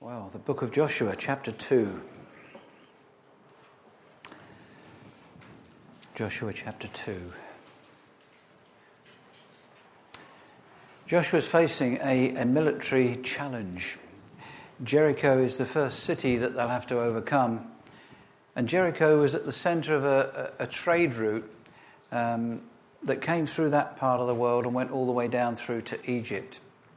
Well, the book of Joshua, chapter 2. Joshua chapter 2. Joshua's facing a military challenge. Jericho is the first city that they'll have to overcome. And Jericho was at the centre of a trade route that came through that part of the world and went all the way down through to Egypt.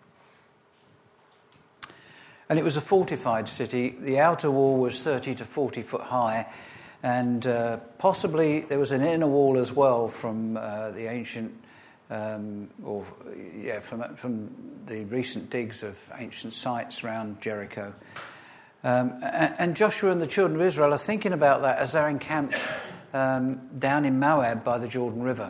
And it was a fortified city. The outer wall was 30 to 40 foot high, and possibly there was an inner wall as well from the ancient, from the recent digs of ancient sites around Jericho. And Joshua and the children of Israel are thinking about that as they're encamped down in Moab by the Jordan River.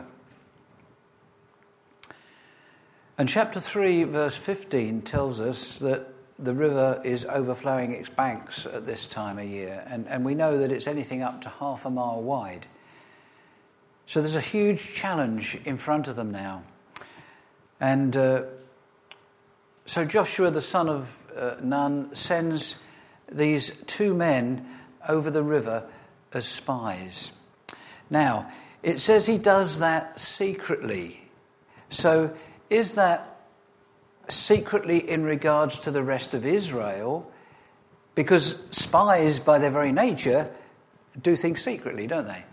And chapter 3, verse 15 tells us that the river is overflowing its banks at this time of year, and we know that it's anything up to half a mile wide. So there's a huge challenge in front of them now. And so Joshua, the son of Nun, sends these two men over the river as spies. Now, it says he does that secretly. So is that secretly in regards to the rest of Israel? Because spies, by their very nature, do things secretly, don't they?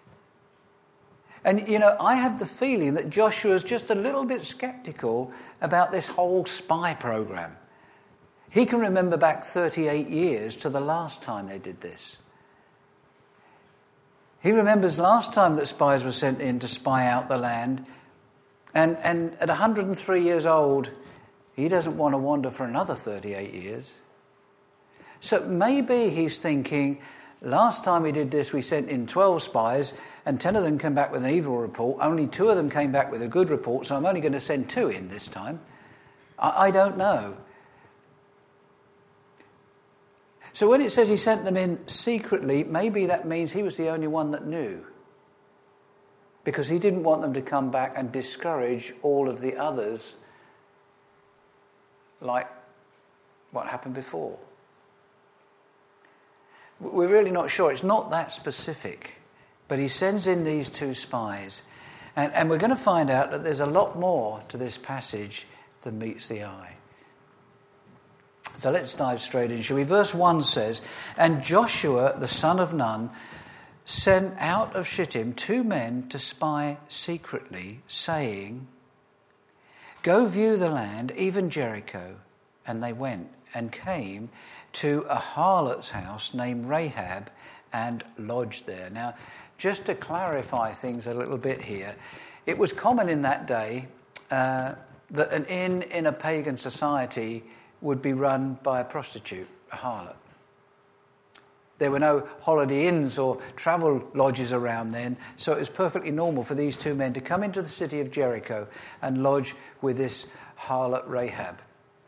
And, I have the feeling that Joshua's just a little bit sceptical about this whole spy program. He can remember back 38 years to the last time they did this. He remembers last time that spies were sent in to spy out the land, and at 103 years old, he doesn't want to wander for another 38 years. So maybe he's thinking, last time we did this, we sent in 12 spies, and 10 of them came back with an evil report. Only 2 of them came back with a good report, so I'm only going to send 2 in this time. I don't know. So when it says he sent them in secretly, maybe that means he was the only one that knew, because he didn't want them to come back and discourage all of the others, like what happened before. We're really not sure. It's not that specific. But he sends in these 2 spies. And we're going to find out that there's a lot more to this passage than meets the eye. So let's dive straight in, shall we? Verse 1 says, "And Joshua, the son of Nun, sent out of Shittim 2 men to spy secretly, saying, 'Go view the land, even Jericho.' And they went and came to a harlot's house named Rahab and lodged there." Now, just to clarify things a little bit here, it was common in that day that an inn in a pagan society would be run by a prostitute, a harlot. There were no holiday inns or travel lodges around then, so it was perfectly normal for these 2 men to come into the city of Jericho and lodge with this harlot Rahab.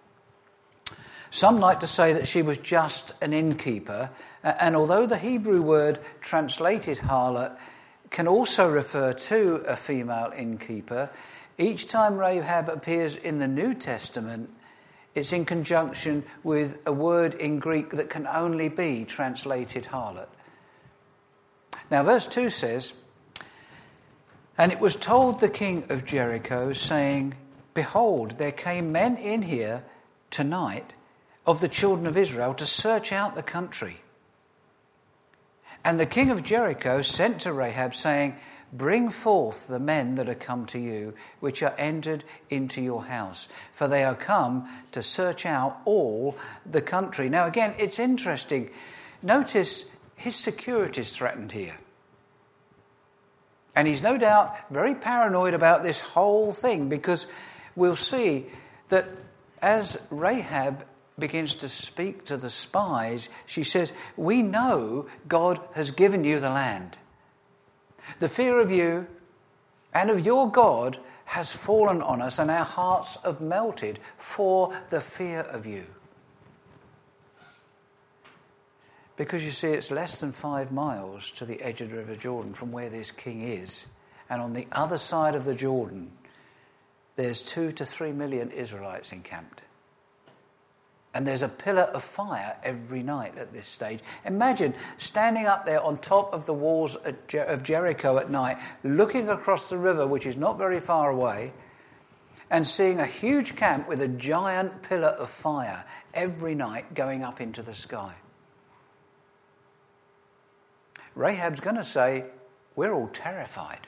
Some like to say that she was just an innkeeper, and although the Hebrew word translated harlot can also refer to a female innkeeper, each time Rahab appears in the New Testament, it's in conjunction with a word in Greek that can only be translated harlot. Now, verse 2 says, "And it was told the king of Jericho, saying, Behold, there came men in here tonight of the children of Israel to search out the country. And the king of Jericho sent to Rahab, saying, Bring forth the men that are come to you, which are entered into your house, for they are come to search out all the country." Now again, it's interesting. Notice his security is threatened here. And he's no doubt very paranoid about this whole thing, because we'll see that as Rahab begins to speak to the spies, she says, "We know God has given you the land. The fear of you and of your God has fallen on us, and our hearts have melted for the fear of you." Because you see, it's less than 5 miles to the edge of the River Jordan from where this king is. And on the other side of the Jordan, there's 2 to 3 million Israelites encamped. And there's a pillar of fire every night at this stage. Imagine standing up there on top of the walls of Jericho at night, looking across the river, which is not very far away, and seeing a huge camp with a giant pillar of fire every night going up into the sky. Rahab's going to say, we're all terrified.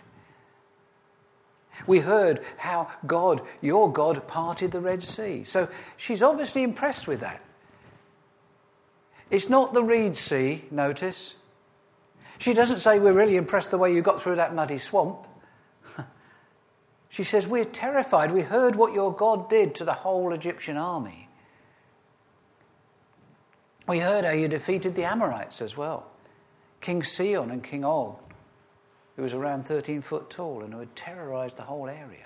We heard how God, your God, parted the Red Sea. So she's obviously impressed with that. It's not the Reed Sea, notice. She doesn't say, we're really impressed the way you got through that muddy swamp. She says, we're terrified. We heard what your God did to the whole Egyptian army. We heard how you defeated the Amorites as well. King Sihon and King Og, who was around 13 foot tall and who had terrorized the whole area.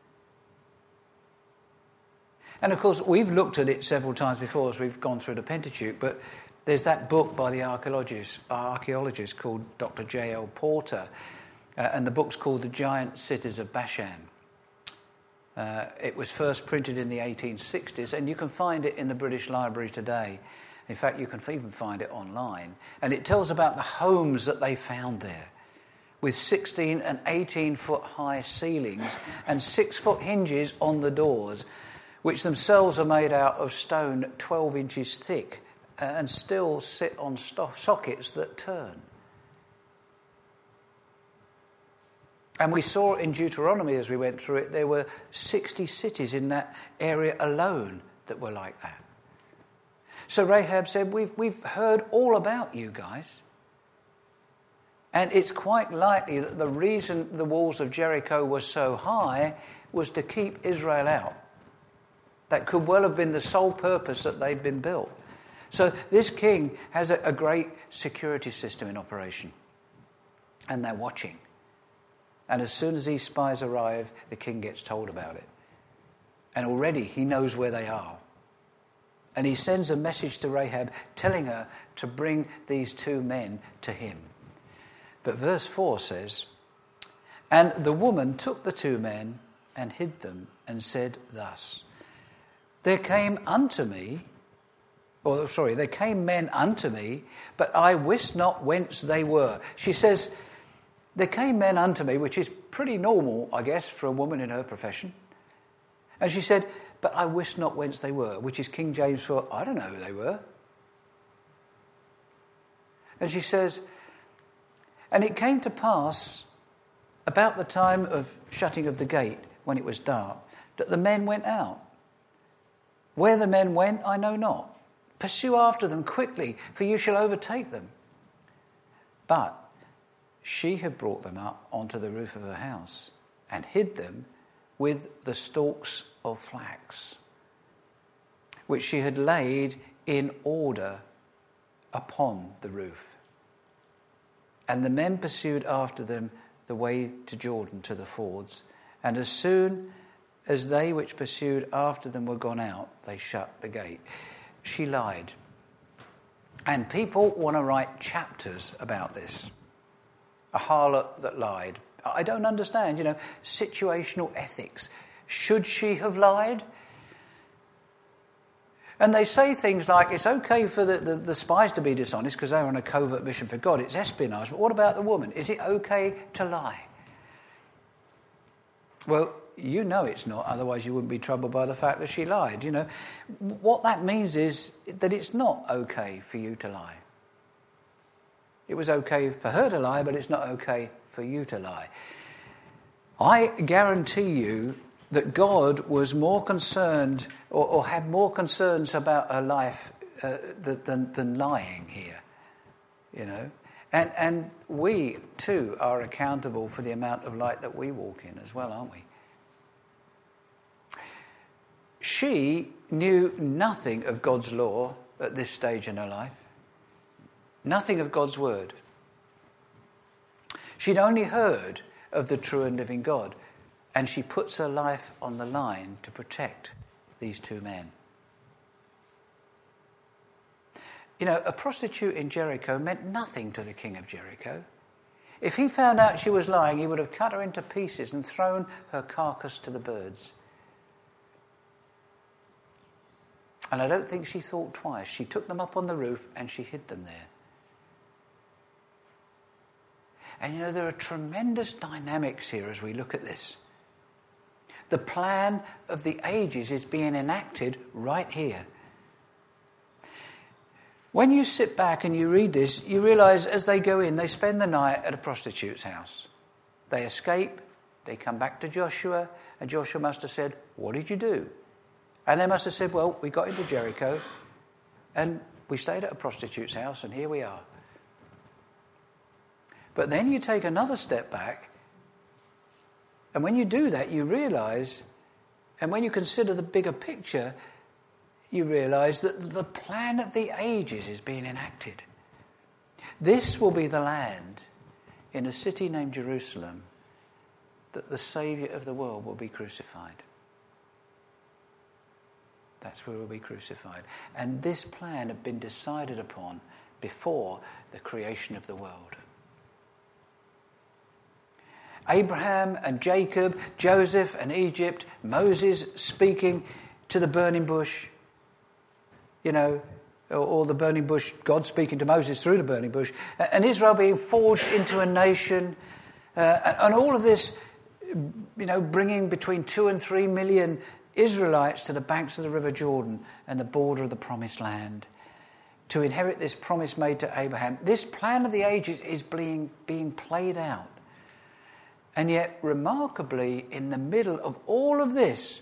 And of course, we've looked at it several times before as we've gone through the Pentateuch, but there's that book by the archaeologist called Dr. J.L. Porter, and the book's called The Giant Cities of Bashan. It was first printed in the 1860s, and you can find it in the British Library today. In fact, you can even find it online. And it tells about the homes that they found there, with 16 and 18 foot high ceilings and 6 foot hinges on the doors, which themselves are made out of stone 12 inches thick and still sit on sockets that turn. And we saw in Deuteronomy as we went through it, there were 60 cities in that area alone that were like that. So Rahab said, we've heard all about you guys. And it's quite likely that the reason the walls of Jericho were so high was to keep Israel out. That could well have been the sole purpose that they'd been built. So this king has a great security system in operation. And they're watching. And as soon as these spies arrive, the king gets told about it. And already he knows where they are. And he sends a message to Rahab telling her to bring these two men to him. But verse 4 says, and the woman took the two men and hid them and said thus, there came men unto me, but I wist not whence they were. She says, there came men unto me, which is pretty normal, I guess, for a woman in her profession. And she said, but I wist not whence they were, which is King James for, I don't know who they were. And she says, and it came to pass, about the time of shutting of the gate, when it was dark, that the men went out. Where the men went, I know not. Pursue after them quickly, for you shall overtake them. But she had brought them up onto the roof of her house and hid them with the stalks of flax, which she had laid in order upon the roof. And the men pursued after them the way to Jordan, to the fords. And as soon as they which pursued after them were gone out, they shut the gate. She lied. And people want to write chapters about this. A harlot that lied. I don't understand, situational ethics. Should she have lied? And they say things like, it's okay for the spies to be dishonest because they're on a covert mission for God. It's espionage. But what about the woman? Is it okay to lie? Well, you know it's not. Otherwise you wouldn't be troubled by the fact that she lied. What that means is that it's not okay for you to lie. It was okay for her to lie, but it's not okay for you to lie. I guarantee you that God was more concerned or had more concerns about her life than lying here, And we, too, are accountable for the amount of light that we walk in as well, aren't we? She knew nothing of God's law at this stage in her life. Nothing of God's word. She'd only heard of the true and living God, and she puts her life on the line to protect these two men. A prostitute in Jericho meant nothing to the king of Jericho. If he found out she was lying, he would have cut her into pieces and thrown her carcass to the birds. And I don't think she thought twice. She took them up on the roof and she hid them there. And you know, there are tremendous dynamics here as we look at this. The plan of the ages is being enacted right here. When you sit back and you read this, you realise as they go in, they spend the night at a prostitute's house. They escape, they come back to Joshua, and Joshua must have said, "What did you do?" And they must have said, "Well, we got into Jericho, and we stayed at a prostitute's house, and here we are." But then you take another step back, and when you do that, you realise, and when you consider the bigger picture, you realise that the plan of the ages is being enacted. This will be the land in a city named Jerusalem that the Saviour of the world will be crucified. That's where he will be crucified. And this plan had been decided upon before the creation of the world. Abraham and Jacob, Joseph and Egypt, Moses speaking to the burning bush, you know, or the burning bush, God speaking to Moses through the burning bush, and Israel being forged into a nation, and all of this, you know, bringing between 2 and 3 million Israelites to the banks of the River Jordan and the border of the Promised Land to inherit this promise made to Abraham. This plan of the ages is being played out. And yet, remarkably, in the middle of all of this,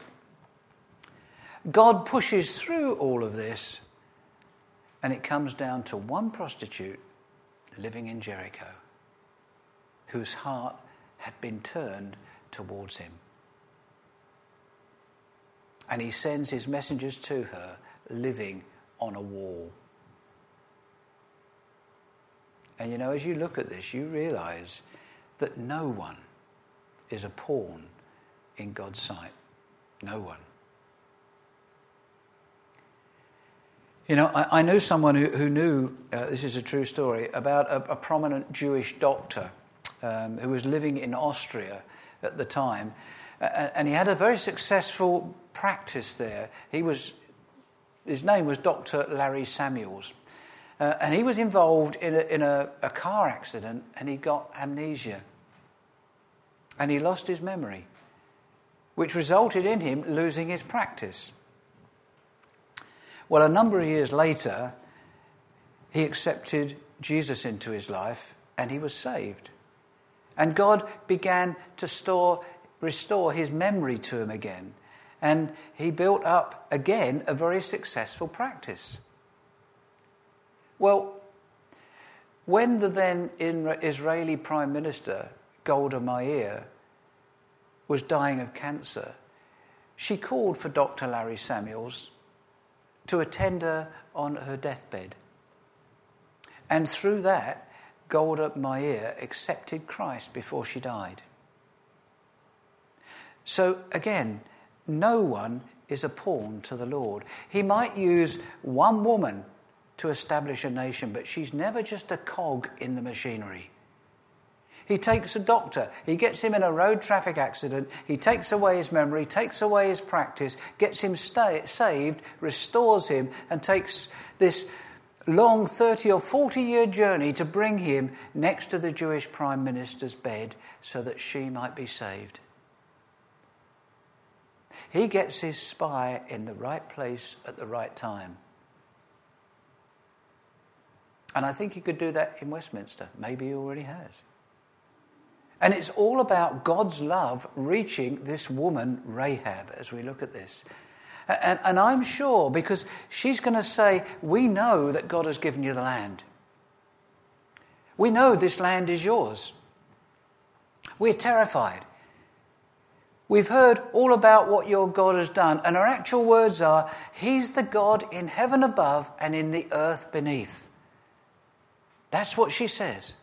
God pushes through all of this, and it comes down to one prostitute living in Jericho, whose heart had been turned towards him. And he sends his messengers to her, living on a wall. And you know, as you look at this, you realise that no one is a pawn in God's sight. No one. You know, I knew someone who knew, this is a true story, about a prominent Jewish doctor who was living in Austria at the time. And he had a very successful practice there. His name was Dr. Larry Samuels. And he was involved in a car accident, and he got amnesia. And he lost his memory, which resulted in him losing his practice. Well, a number of years later, he accepted Jesus into his life, and he was saved. And God began to restore his memory to him again. And he built up, again, a very successful practice. Well, when the then Israeli Prime Minister, Golda Meir, was dying of cancer, she called for Dr. Larry Samuels to attend her on her deathbed. And through that, Golda Meir accepted Christ before she died. So again, no one is a pawn to the Lord. He might use one woman to establish a nation, but she's never just a cog in the machinery. He takes a doctor, he gets him in a road traffic accident, he takes away his memory, takes away his practice, gets him saved, restores him, and takes this long 30 or 40 year journey to bring him next to the Jewish Prime Minister's bed so that she might be saved. He gets his spy in the right place at the right time. And I think he could do that in Westminster. Maybe he already has. And it's all about God's love reaching this woman, Rahab, as we look at this. And I'm sure, because she's going to say, we know that God has given you the land. We know this land is yours. We're terrified. We've heard all about what your God has done. And our actual words are, He's the God in heaven above and in the earth beneath. That's what she says.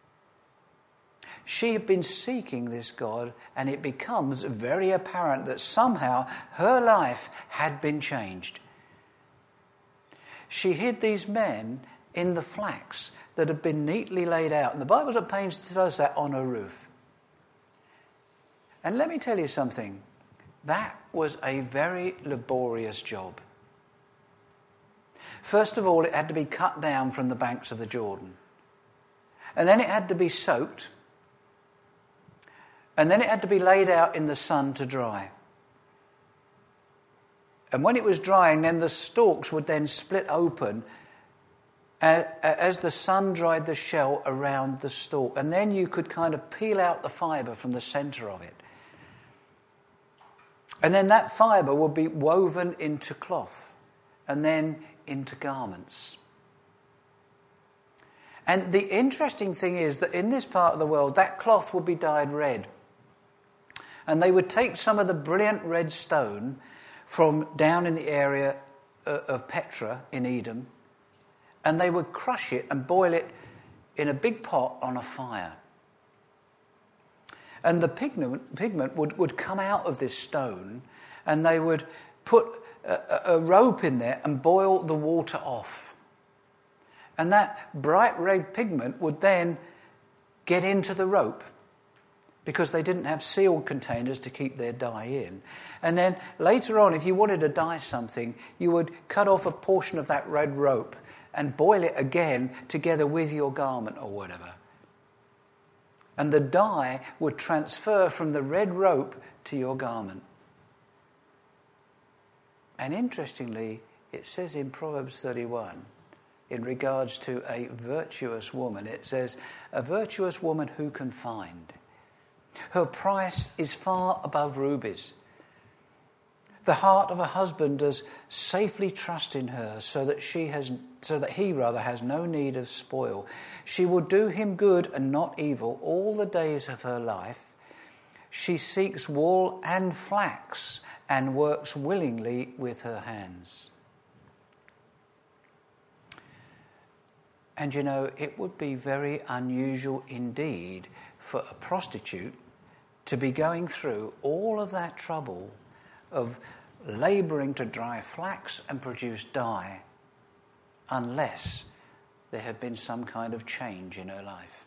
She had been seeking this God, and it becomes very apparent that somehow her life had been changed. She hid these men in the flax that had been neatly laid out. And the Bible's at pains to tell us that on her roof. And let me tell you something. That was a very laborious job. First of all, it had to be cut down from the banks of the Jordan. And then it had to be soaked. And then it had to be laid out in the sun to dry. And when it was drying, then the stalks would then split open as the sun dried the shell around the stalk. And then you could kind of peel out the fibre from the centre of it. And then that fibre would be woven into cloth and then into garments. And the interesting thing is that in this part of the world, that cloth would be dyed red. And they would take some of the brilliant red stone from down in the area of Petra in Edom, and they would crush it and boil it in a big pot on a fire. And the pigment would come out of this stone, and they would put a rope in there and boil the water off. And that bright red pigment would then get into the rope, because they didn't have sealed containers to keep their dye in. And then later on, if you wanted to dye something, you would cut off a portion of that red rope and boil it again together with your garment or whatever. And the dye would transfer from the red rope to your garment. And interestingly, it says in Proverbs 31, in regards to a virtuous woman, it says, a virtuous woman who can find? Her price is far above rubies. The heart of a husband does safely trust in her, so that he has no need of spoil. She will do him good and not evil all the days of her life. She seeks wool and flax and works willingly with her hands. And you know, it would be very unusual indeed for a prostitute to be going through all of that trouble of labouring to dry flax and produce dye, unless there had been some kind of change in her life.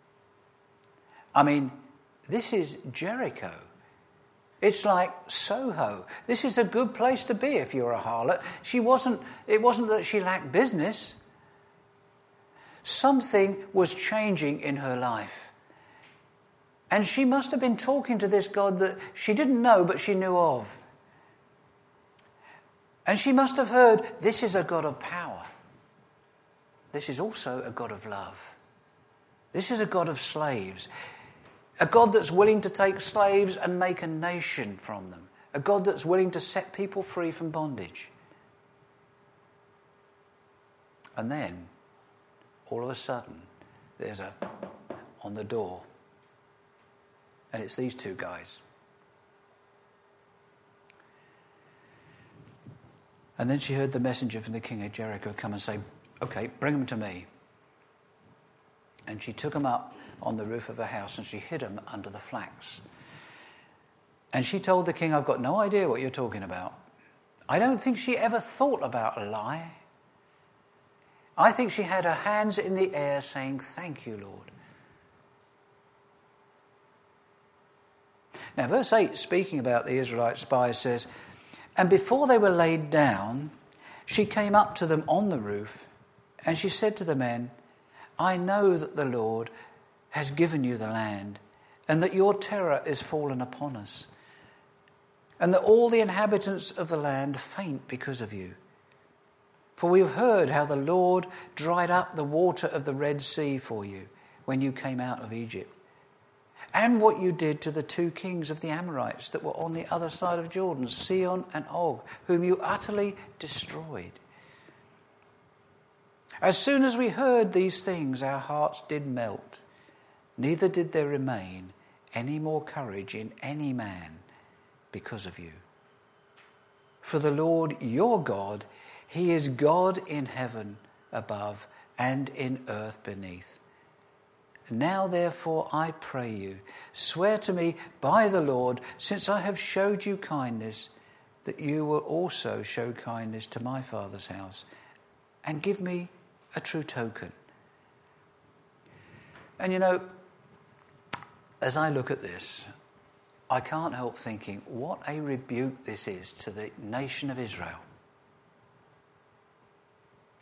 I mean, this is Jericho. It's like Soho. This is a good place to be if you're a harlot. It wasn't that she lacked business. Something was changing in her life. And she must have been talking to this God that she didn't know but she knew of. And she must have heard, this is a God of power. This is also a God of love. This is a God of slaves. A God that's willing to take slaves and make a nation from them. A God that's willing to set people free from bondage. And then, all of a sudden, there's a on the door. And it's these two guys. And then she heard the messenger from the king of Jericho come and say, okay, bring them to me. And she took them up on the roof of her house and she hid them under the flax. And she told the king, I've got no idea what you're talking about. I don't think she ever thought about a lie. I think she had her hands in the air saying, thank you, Lord. Now, verse 8, speaking about the Israelite spies, says, and before they were laid down, she came up to them on the roof, and she said to the men, I know that the Lord has given you the land, and that your terror is fallen upon us, and that all the inhabitants of the land faint because of you. For we have heard how the Lord dried up the water of the Red Sea for you when you came out of Egypt, and what you did to the two kings of the Amorites that were on the other side of Jordan, Sihon and Og, whom you utterly destroyed. As soon as we heard these things, our hearts did melt. Neither did there remain any more courage in any man because of you. For the Lord your God, he is God in heaven above and in earth beneath. Now, therefore, I pray you, swear to me by the Lord, since I have showed you kindness, that you will also show kindness to my father's house, and give me a true token. And you know, as I look at this, I can't help thinking, what a rebuke this is to the nation of Israel.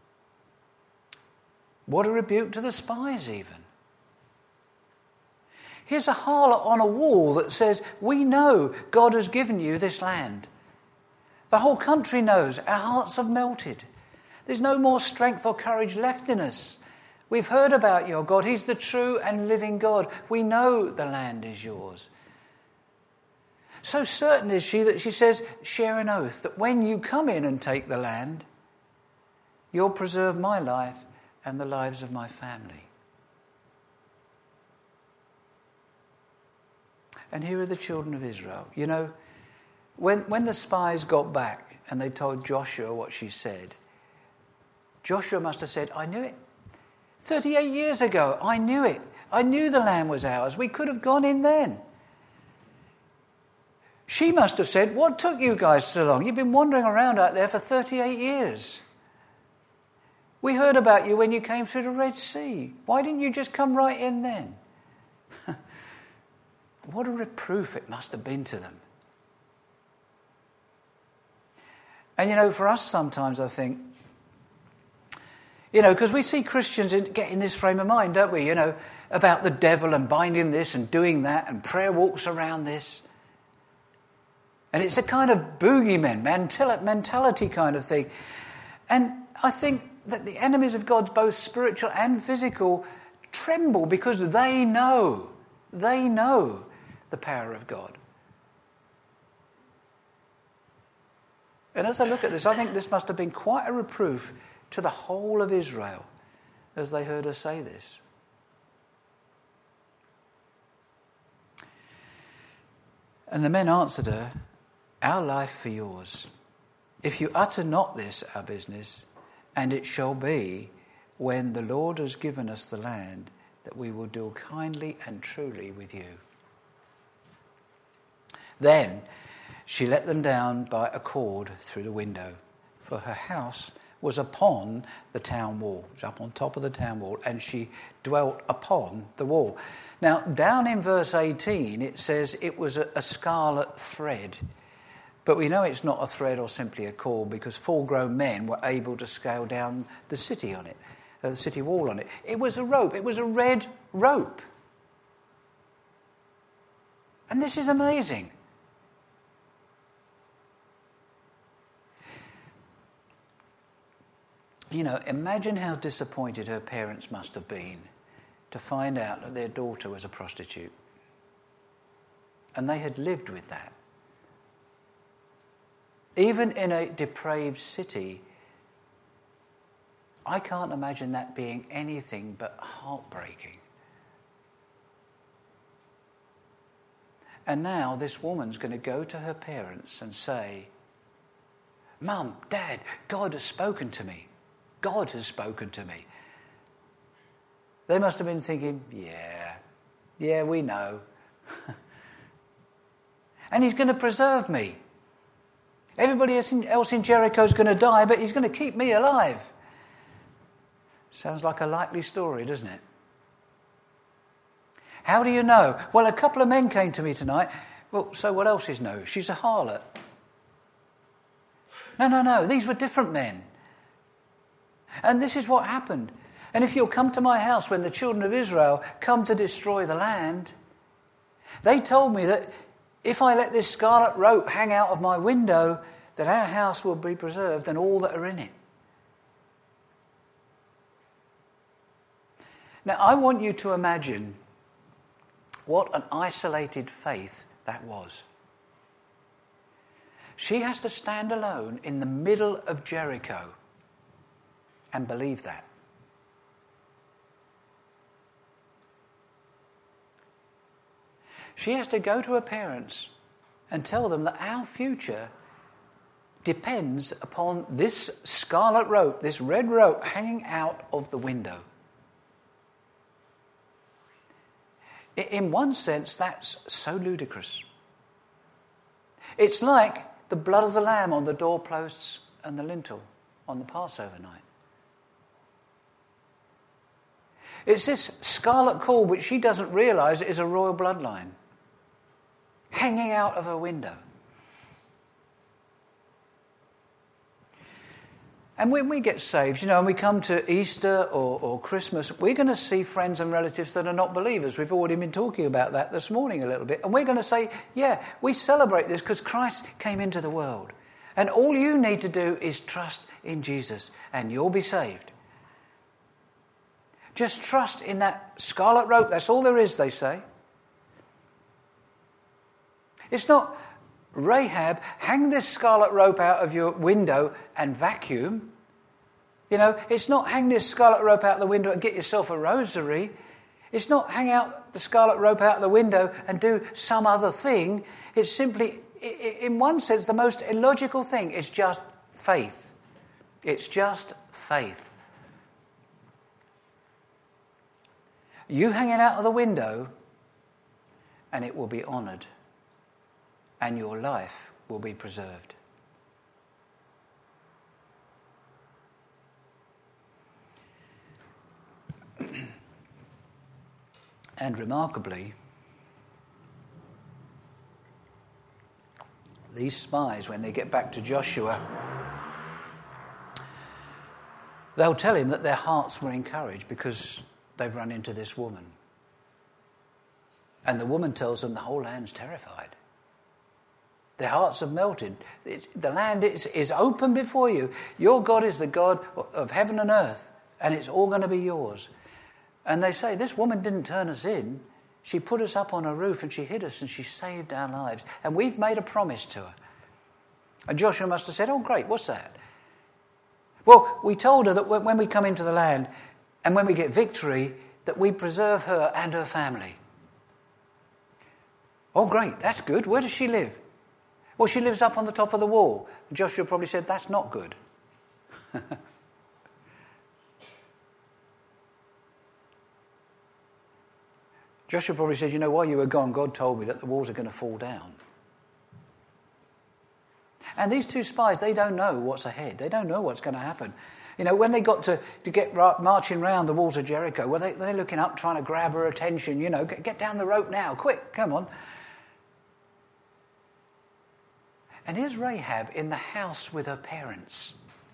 What a rebuke to the spies even. Here's a harlot on a wall that says, we know God has given you this land. The whole country knows. Our hearts have melted. There's no more strength or courage left in us. We've heard about your God. He's the true and living God. We know the land is yours. So certain is she that she says, share an oath that when you come in and take the land, you'll preserve my life and the lives of my family. And here are the children of Israel. You know, when the spies got back and they told Joshua what she said, Joshua must have said, I knew it. 38 years ago, I knew it. I knew the land was ours. We could have gone in then. She must have said, what took you guys so long? You've been wandering around out there for 38 years. We heard about you when you came through the Red Sea. Why didn't you just come right in then? What a reproof it must have been to them. And, you know, for us sometimes I think, you know, because we see Christians get in this frame of mind, don't we? You know, about the devil and binding this and doing that and prayer walks around this. And it's a kind of boogeyman mentality kind of thing. And I think that the enemies of God, both spiritual and physical, tremble because they know the power of God. And as I look at this, I think this must have been quite a reproof to the whole of Israel as they heard her say this. And the men answered her, our life for yours. If you utter not this, our business, and it shall be, when the Lord has given us the land, that we will deal kindly and truly with you. Then she let them down by a cord through the window, for her house was upon the town wall. It was up on top of the town wall, and she dwelt upon the wall. Now, down in verse 18, it says it was a scarlet thread. But we know it's not a thread or simply a cord, because full-grown men were able to scale down the city on it, the city wall on it. It was a rope. It was a red rope. And this is amazing. You know, imagine how disappointed her parents must have been to find out that their daughter was a prostitute. And they had lived with that. Even in a depraved city, I can't imagine that being anything but heartbreaking. And now this woman's going to go to her parents and say, Mum, Dad, God has spoken to me. God has spoken to me. They must have been thinking, yeah, we know. And he's going to preserve me. Everybody else in Jericho is going to die, but he's going to keep me alive. Sounds like a likely story, doesn't it? How do you know? Well, a couple of men came to me tonight. Well, so what else is no? She's a harlot. No, these were different men. And this is what happened. And if you'll come to my house when the children of Israel come to destroy the land, they told me that if I let this scarlet rope hang out of my window, that our house will be preserved and all that are in it. Now, I want you to imagine what an isolated faith that was. She has to stand alone in the middle of Jericho and believe that. She has to go to her parents and tell them that our future depends upon this scarlet rope, this red rope hanging out of the window. In one sense, that's so ludicrous. It's like the blood of the lamb on the doorposts and the lintel on the Passover night. It's this scarlet cord which she doesn't realise is a royal bloodline hanging out of her window. And when we get saved, and we come to Easter or Christmas, we're going to see friends and relatives that are not believers. We've already been talking about that this morning a little bit. And we're going to say, yeah, we celebrate this because Christ came into the world. And all you need to do is trust in Jesus and you'll be saved. Just trust in that scarlet rope. That's all there is, they say. It's not, Rahab, hang this scarlet rope out of your window and vacuum. It's not hang this scarlet rope out the window and get yourself a rosary. It's not hang out the scarlet rope out the window and do some other thing. It's simply, in one sense, the most illogical thing. It's just faith. It's just faith. You hang it out of the window and it will be honoured. And your life will be preserved. And remarkably, these spies, when they get back to Joshua, they'll tell him that their hearts were encouraged because they've run into this woman. And the woman tells them the whole land's terrified. Their hearts have melted. The land is open before you. Your God is the God of heaven and earth, and it's all going to be yours. And they say, this woman didn't turn us in. She put us up on a roof and she hid us and she saved our lives. And we've made a promise to her. And Joshua must have said, oh, great, what's that? Well, we told her that when we come into the land and when we get victory, that we preserve her and her family. Oh, great, that's good. Where does she live? Well, she lives up on the top of the wall. And Joshua probably said, that's not good. Joshua probably said, while you were gone, God told me that the walls are going to fall down. And these two spies, they don't know what's ahead. They don't know what's going to happen. When they got to get marching round the walls of Jericho, were they looking up, trying to grab her attention? Get down the rope now, quick, come on. And here's Rahab in the house with her parents.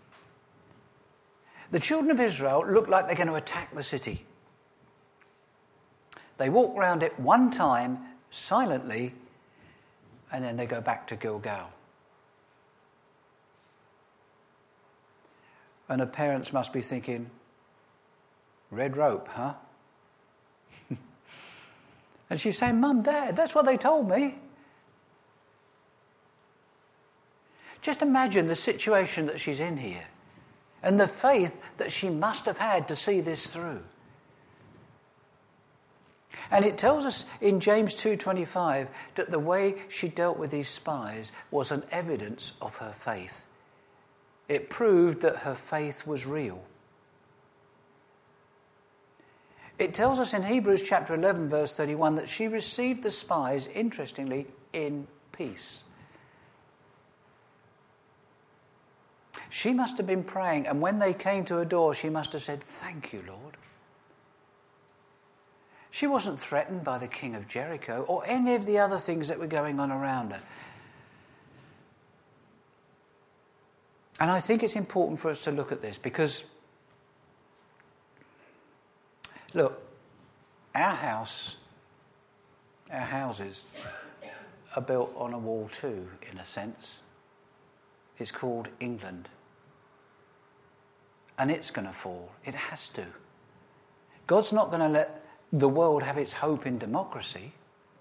The children of Israel look like they're going to attack the city. They walk round it one time, silently, and then they go back to Gilgal. And her parents must be thinking, red rope, huh? And she's saying, Mum, Dad, that's what they told me. Just imagine the situation that she's in here and the faith that she must have had to see this through. And it tells us in James 2:25 that the way she dealt with these spies was an evidence of her faith. It proved that her faith was real. It tells us in Hebrews chapter 11 verse 31 that she received the spies, interestingly, in peace. She must have been praying, and when they came to her door, she must have said, thank you, Lord. She wasn't threatened by the king of Jericho or any of the other things that were going on around her. And I think it's important for us to look at this because, look, our houses are built on a wall too, in a sense. It's called England. And it's going to fall. It has to. God's not going to let the world have its hope in democracy.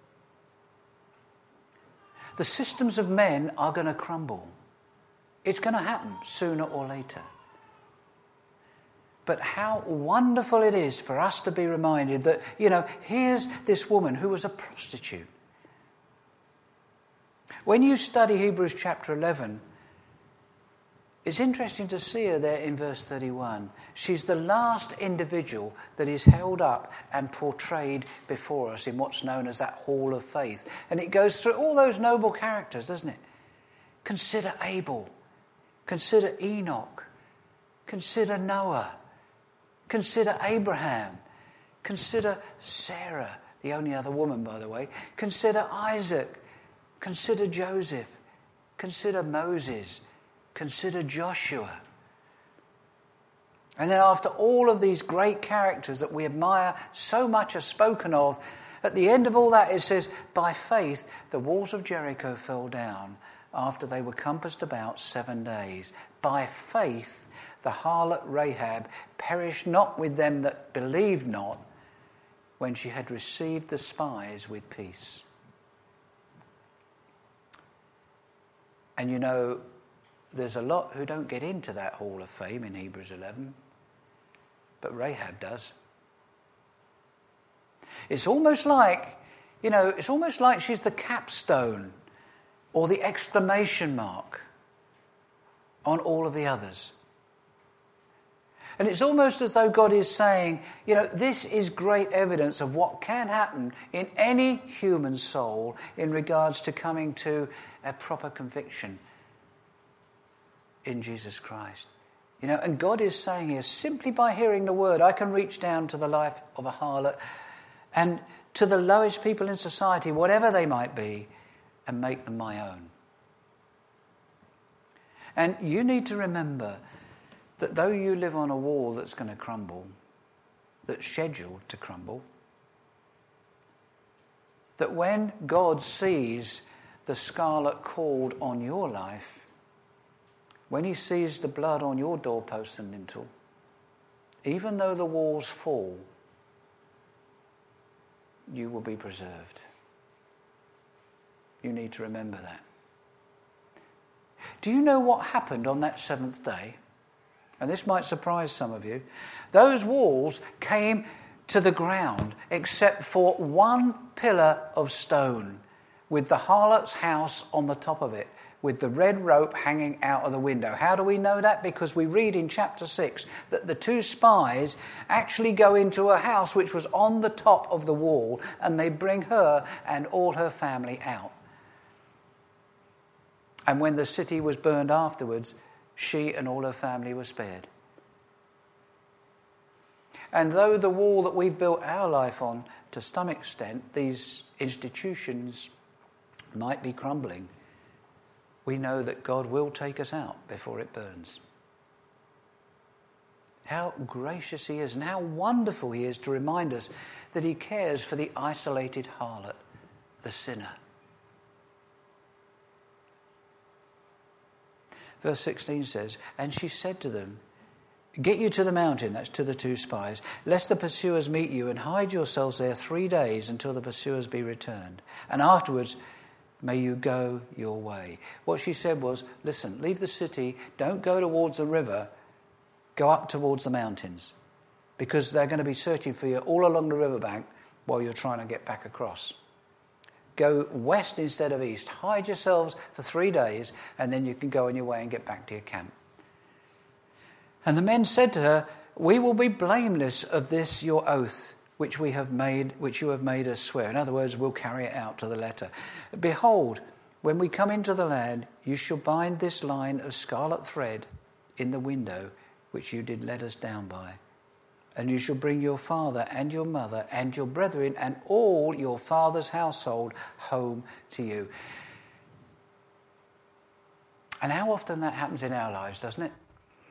The systems of men are going to crumble. It's going to happen sooner or later. But how wonderful it is for us to be reminded that, here's this woman who was a prostitute. When you study Hebrews chapter 11, it's interesting to see her there in verse 31. She's the last individual that is held up and portrayed before us in what's known as that hall of faith. And it goes through all those noble characters, doesn't it? Consider Abel. Consider Enoch. Consider Noah. Consider Abraham. Consider Sarah, the only other woman, by the way. Consider Isaac. Consider Joseph. Consider Moses. Consider Joshua. And then after all of these great characters that we admire so much are spoken of, at the end of all that it says, by faith the walls of Jericho fell down after they were compassed about 7 days. By faith the harlot Rahab perished not with them that believed not, when she had received the spies with peace. And you know, there's a lot who don't get into that hall of fame in Hebrews 11, but Rahab does. It's almost like, she's the capstone or the exclamation mark on all of the others. And it's almost as though God is saying, this is great evidence of what can happen in any human soul in regards to coming to a proper conviction in Jesus Christ. And God is saying here, simply by hearing the word, I can reach down to the life of a harlot and to the lowest people in society, whatever they might be, and make them my own. And you need to remember that though you live on a wall that's going to crumble, that's scheduled to crumble, that when God sees the scarlet cord on your life, when he sees the blood on your doorpost and lintel, even though the walls fall, you will be preserved. You need to remember that. Do you know what happened on that seventh day? And this might surprise some of you. Those walls came to the ground except for one pillar of stone with the harlot's house on the top of it, with the red rope hanging out of the window. How do we know that? Because we read in chapter 6 that the two spies actually go into a house which was on the top of the wall, and they bring her and all her family out. And when the city was burned afterwards, she and all her family were spared. And though the wall that we've built our life on, to some extent, these institutions might be crumbling, we know that God will take us out before it burns. How gracious he is and how wonderful he is to remind us that he cares for the isolated harlot, the sinner. Verse 16 says, and she said to them, get you to the mountain, that's to the two spies, lest the pursuers meet you, and hide yourselves there 3 days until the pursuers be returned. And afterwards, may you go your way. What she said was, listen, leave the city, don't go towards the river, go up towards the mountains, because they're going to be searching for you all along the riverbank while you're trying to get back across. Go west instead of east. Hide yourselves for 3 days, and then you can go on your way and get back to your camp. And the men said to her, we will be blameless of this your oath, which you have made us swear. In other words, we'll carry it out to the letter. Behold, when we come into the land, you shall bind this line of scarlet thread in the window which you did let us down by. And you shall bring your father and your mother and your brethren and all your father's household home to you. And how often that happens in our lives, doesn't it?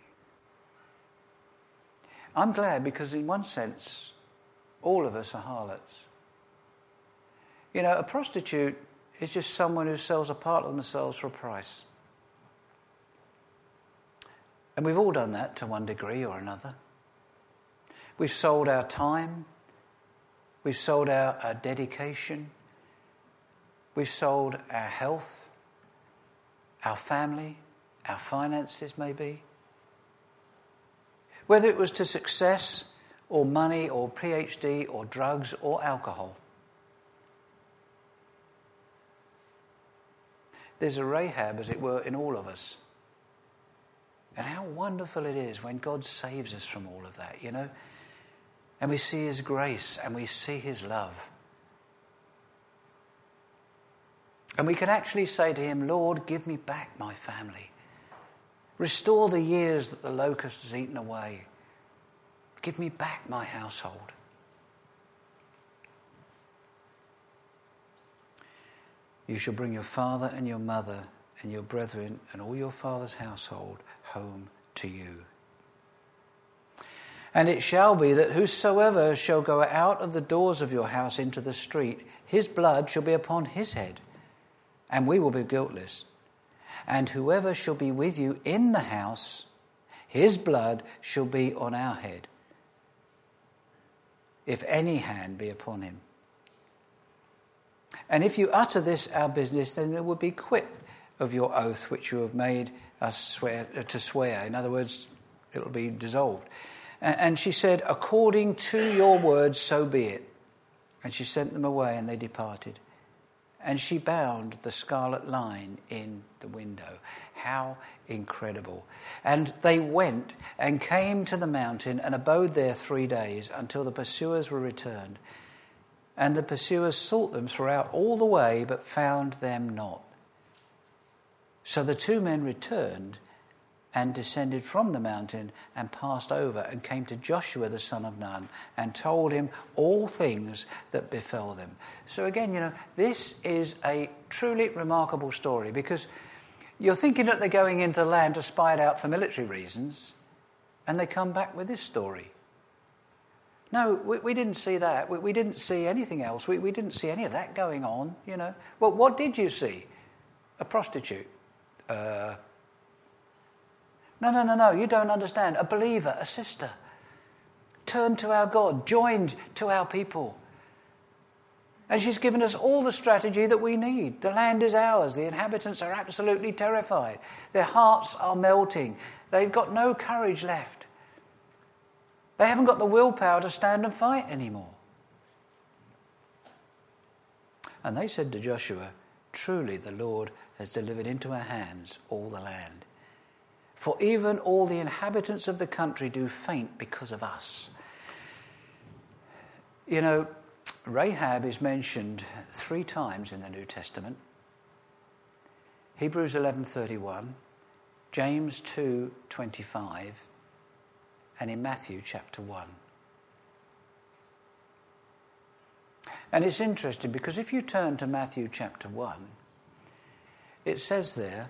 I'm glad, because in one sense, all of us are harlots. A prostitute is just someone who sells a part of themselves for a price. And we've all done that to one degree or another. We've sold our time. We've sold our dedication. We've sold our health, our family, our finances maybe. Whether it was to success or money or PhD or drugs or alcohol. There's a Rahab, as it were, in all of us. And how wonderful it is when God saves us from all of that, And we see his grace and we see his love. And we can actually say to him, Lord, give me back my family. Restore the years that the locust has eaten away. Give me back my household. You shall bring your father and your mother and your brethren and all your father's household home to you. And it shall be that whosoever shall go out of the doors of your house into the street, his blood shall be upon his head, and we will be guiltless. And whoever shall be with you in the house, his blood shall be on our head, if any hand be upon him. And if you utter this our business, then there will be quit of your oath which you have made us swear. In other words, it will be dissolved. And she said, according to your words, so be it. And she sent them away, and they departed. And she bound the scarlet line in the window. How incredible. And they went and came to the mountain and abode there 3 days until the pursuers were returned. And the pursuers sought them throughout all the way, but found them not. So the 2 men returned and descended from the mountain and passed over and came to Joshua the son of Nun and told him all things that befell them. So again, this is a truly remarkable story, because you're thinking that they're going into the land to spy it out for military reasons, and they come back with this story. No, we didn't see that. We didn't see anything else. We didn't see any of that going on, Well, what did you see? A prostitute. No, you don't understand. A believer, a sister, turned to our God, joined to our people. And she's given us all the strategy that we need. The land is ours. The inhabitants are absolutely terrified. Their hearts are melting. They've got no courage left. They haven't got the willpower to stand and fight anymore. And they said to Joshua, truly the Lord has delivered into our hands all the land. For even all the inhabitants of the country do faint because of us. Rahab is mentioned 3 times in the New Testament. Hebrews 11:31, James 2:25, and in Matthew chapter 1. And it's interesting because if you turn to Matthew chapter 1, it says there,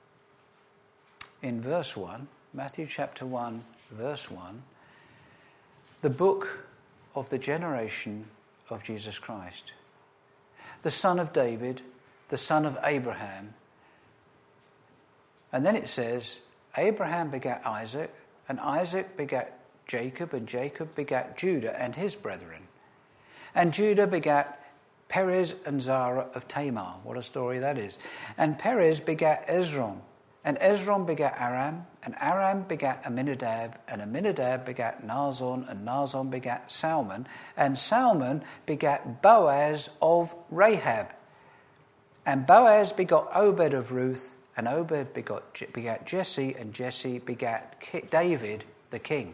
in verse 1, Matthew chapter 1, verse 1, the book of the generation of Jesus Christ, the son of David, the son of Abraham. And then it says, Abraham begat Isaac, and Isaac begat Jacob, and Jacob begat Judah and his brethren. And Judah begat Perez and Zara of Tamar. What a story that is. And Perez begat Esrom. And Esrom begat Aram, and Aram begat Aminadab, and Aminadab begat Naasson, and Naasson begat Salmon, and Salmon begat Boaz of Rahab. And Boaz begot Obed of Ruth, and Obed begat Jesse, and Jesse begat David the king.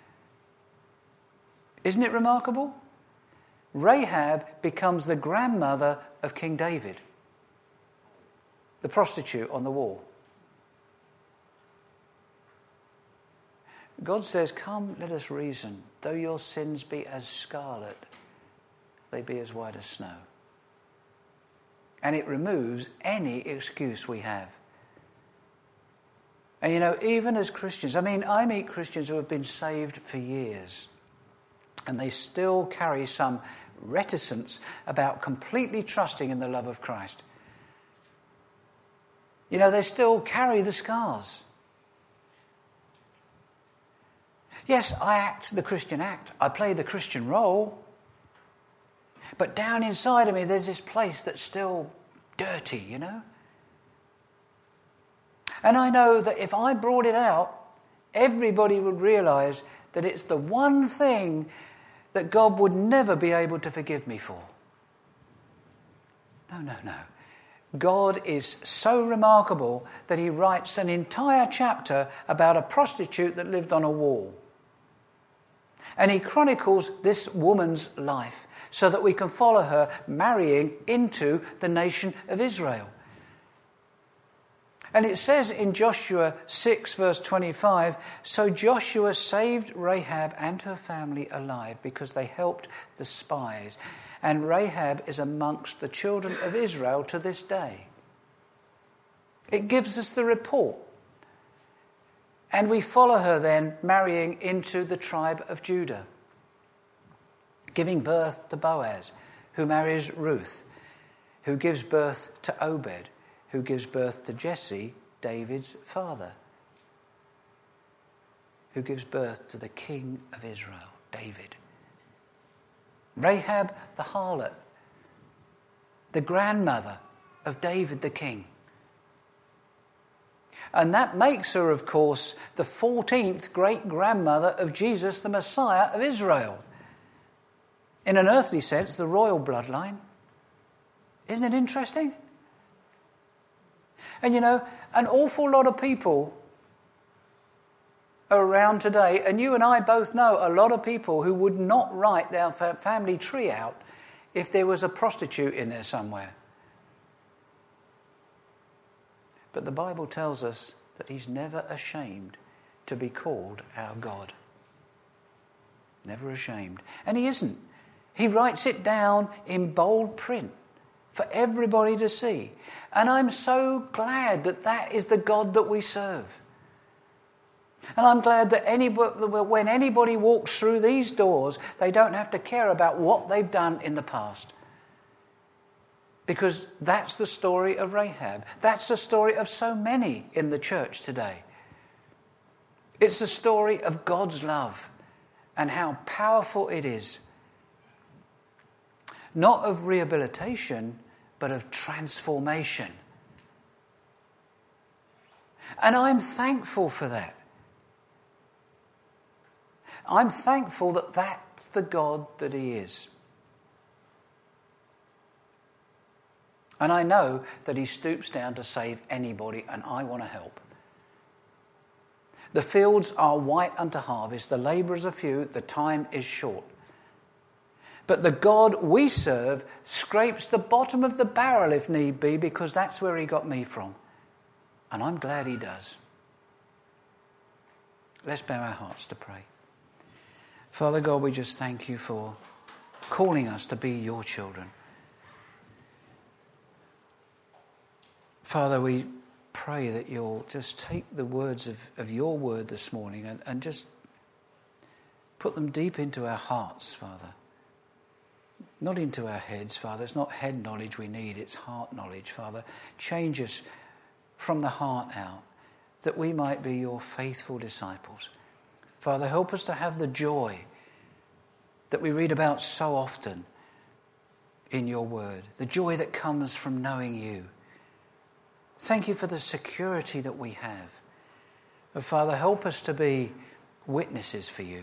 Isn't it remarkable? Rahab becomes the grandmother of King David, the prostitute on the wall. God says, come, let us reason. Though your sins be as scarlet, they be as white as snow. And it removes any excuse we have. And even as Christians, I meet Christians who have been saved for years, and they still carry some reticence about completely trusting in the love of Christ. They still carry the scars. Yes, I act the Christian act. I play the Christian role. But down inside of me, there's this place that's still dirty, And I know that if I brought it out, everybody would realise that it's the one thing that God would never be able to forgive me for. No. God is so remarkable that he writes an entire chapter about a prostitute that lived on a wall. And he chronicles this woman's life so that we can follow her marrying into the nation of Israel. And it says in Joshua 6 verse 25, so Joshua saved Rahab and her family alive because they helped the spies. And Rahab is amongst the children of Israel to this day. It gives us the report. And we follow her then marrying into the tribe of Judah, giving birth to Boaz, who marries Ruth, who gives birth to Obed, who gives birth to Jesse, David's father, who gives birth to the king of Israel, David. Rahab the harlot, the grandmother of David the king. And that makes her, of course, the 14th great-grandmother of Jesus, the Messiah of Israel. In an earthly sense, the royal bloodline. Isn't it interesting? And you know, an awful lot of people are around today, and you and I both know a lot of people who would not write their family tree out if there was a prostitute in there somewhere. But the Bible tells us that he's never ashamed to be called our God. Never ashamed. And he isn't. He writes it down in bold print for everybody to see. And I'm so glad that that is the God that we serve. And I'm glad that when anybody walks through these doors, they don't have to care about what they've done in the past. Because that's the story of Rahab. That's the story of so many in the church today. It's the story of God's love and how powerful it is. Not of rehabilitation, but of transformation. And I'm thankful for that. I'm thankful that that's the God that he is. And I know that he stoops down to save anybody, and I want to help. The fields are white unto harvest, the labourers are few, the time is short. But the God we serve scrapes the bottom of the barrel if need be, because that's where he got me from. And I'm glad he does. Let's bow our hearts to pray. Father God, we just thank you for calling us to be your children. Father, we pray that you'll just take the words of your word this morning and just put them deep into our hearts, Father. Not into our heads, Father. It's not head knowledge we need, it's heart knowledge, Father. Change us from the heart out, that we might be your faithful disciples. Father, help us to have the joy that we read about so often in your word, the joy that comes from knowing you. Thank you for the security that we have. But Father, help us to be witnesses for you.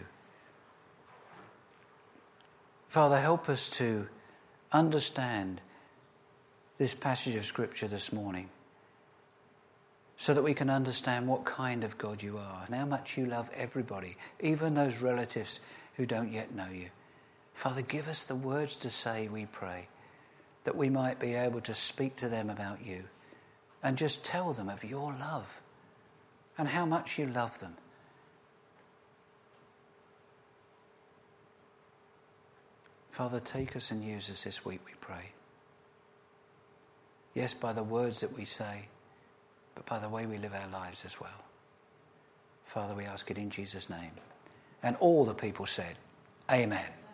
Father, help us to understand this passage of Scripture this morning so that we can understand what kind of God you are and how much you love everybody, even those relatives who don't yet know you. Father, give us the words to say, we pray, that we might be able to speak to them about you and just tell them of your love and how much you love them. Father, take us and use us this week, we pray. Yes, by the words that we say, but by the way we live our lives as well. Father, we ask it in Jesus' name. And all the people said, Amen.